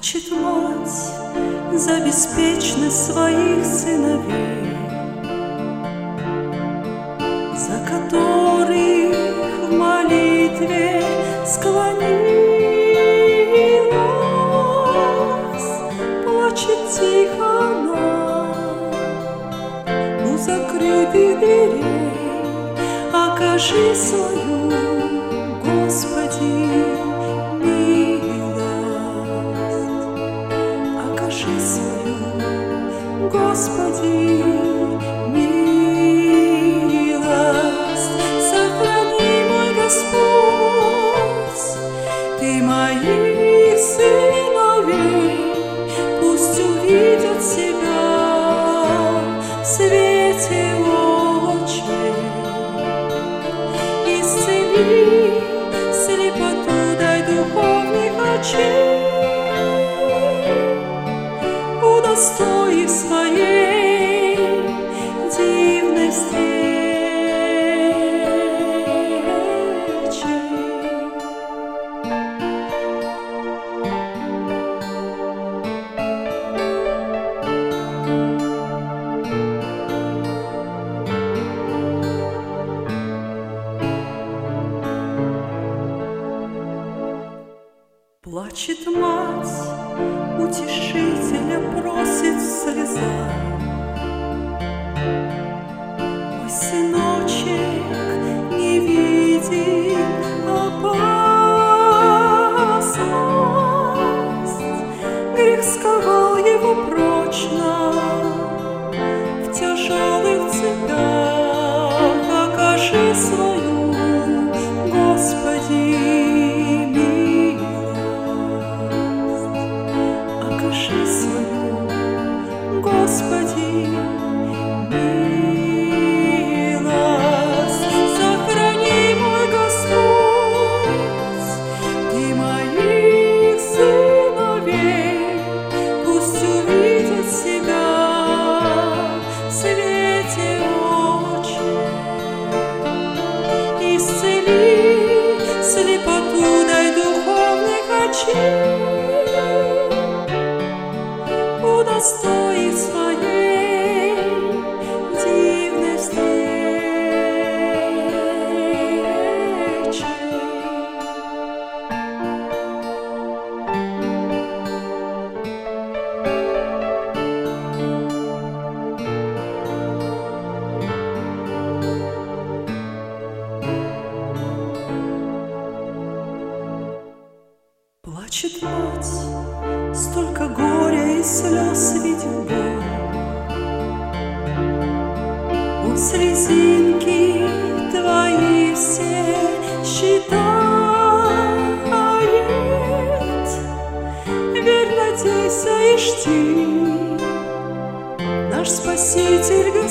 Плачет мать за беспечность своих сыновей, за которых в молитве склонилась. Плачет тихо она у закрытых дверей. Окажи свою, Господи, Господи, милость, сохрани, мой Господь, Ты моих сыновей, пусть увидят себя в свете очей. Исцели слепоту, дай духовных очей. Удостой их своей дивной встречи. Плачет мать, утешителя просит в слезах. Мой сыночек не видит опасность. Грех сковал его прочно в тяжелых цепях. Окажи свою, Господи, Господи, милость, сохрани, мой Господь, Ты моих сыновей, пусть увидят себя в свете очей. Исцели слепоту, дай духовных очей. Удостой их своей дивной встречи. Плачет мать, столько горя и слез видит Бог. Он слезинки твои все считает. Верь, надейся и жди, наш Спаситель